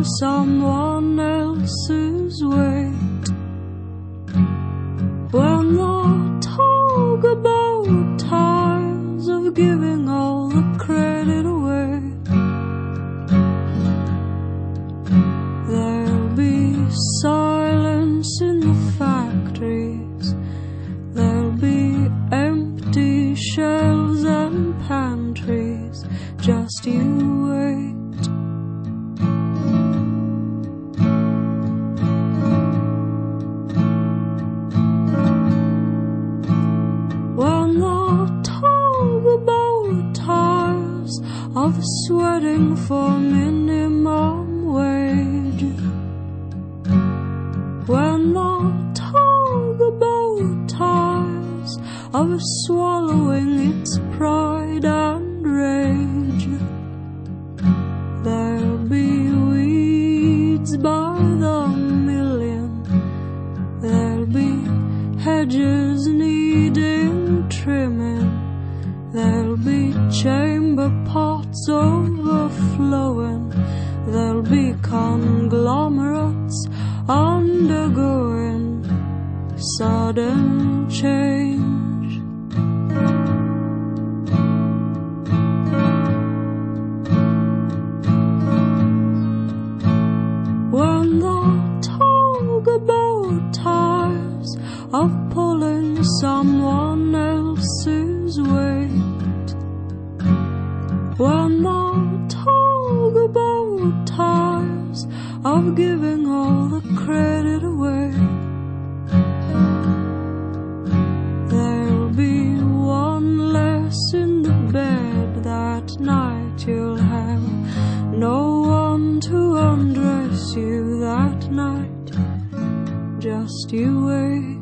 pulling someone else's weight. When the tugboat tires of giving all the credit away, there'll be silence in the factories, there'll be empty shelves and pantries, just you wait. When the tugboat tires of sweating for minimum wage, when the tugboat tires of swallowing its pride and rage, there'll be weeds by the million, there'll be hedges needing trimming, there'll be chamber pots overflowing, there'll be conglomerates undergoing sudden change. When the tugboat tires of pulling someone else's weight, when the tugboat tires of giving all the credit away, there'll be one less in the bed that night. You'll have no one to undress you that night, just you wait.